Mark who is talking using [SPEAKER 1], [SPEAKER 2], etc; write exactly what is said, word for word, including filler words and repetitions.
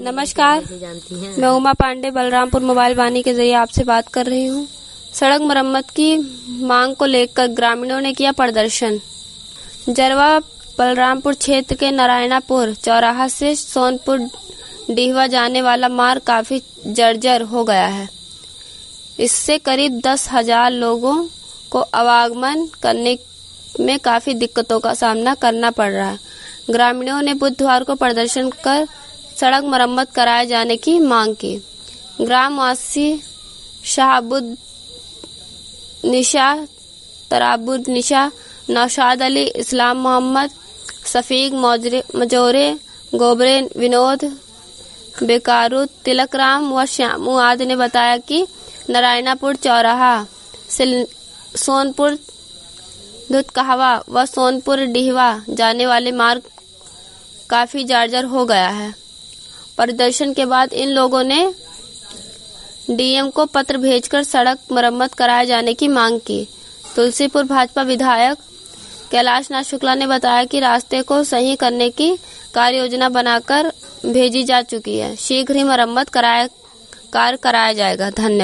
[SPEAKER 1] नमस्कार, मैं उमा पांडे बलरामपुर मोबाइल वाणी के जरिए आपसे बात कर रही हूँ। सड़क मरम्मत की मांग को लेकर ग्रामीणों ने किया प्रदर्शन। जरवा बलरामपुर क्षेत्र के नारायणापुर चौराहा से सोनपुर डीहवा जाने वाला मार्ग काफी जर्जर हो गया है। इससे करीब दस हजार लोगों को आवागमन करने में काफी दिक्कतों का सामना करना पड़ रहा है। ग्रामीणों ने बुधवार को प्रदर्शन कर सड़क मरम्मत कराए जाने की मांग की। ग्रामवासी शहाबुद निशा, तराबुद निशा, नौशाद अली, इस्लाम मोहम्मद, सफीक मजोरे, गोबरे विनोद, बेकारू, तिलकराम व श्यामू आदि ने बताया कि नारायणापुर चौराहा से सोनपुर दुधकहवा व सोनपुर डीहवा जाने वाले मार्ग काफी जर्जर हो गया है। प्रदर्शन के बाद इन लोगों ने डीएम को पत्र भेजकर सड़क मरम्मत कराए जाने की मांग की। तुलसीपुर भाजपा विधायक कैलाश नाथ शुक्ला ने बताया कि रास्ते को सही करने की कार्य योजना बनाकर भेजी जा चुकी है। शीघ्र ही मरम्मत कराया कार्य कराया जाएगा। धन्यवाद।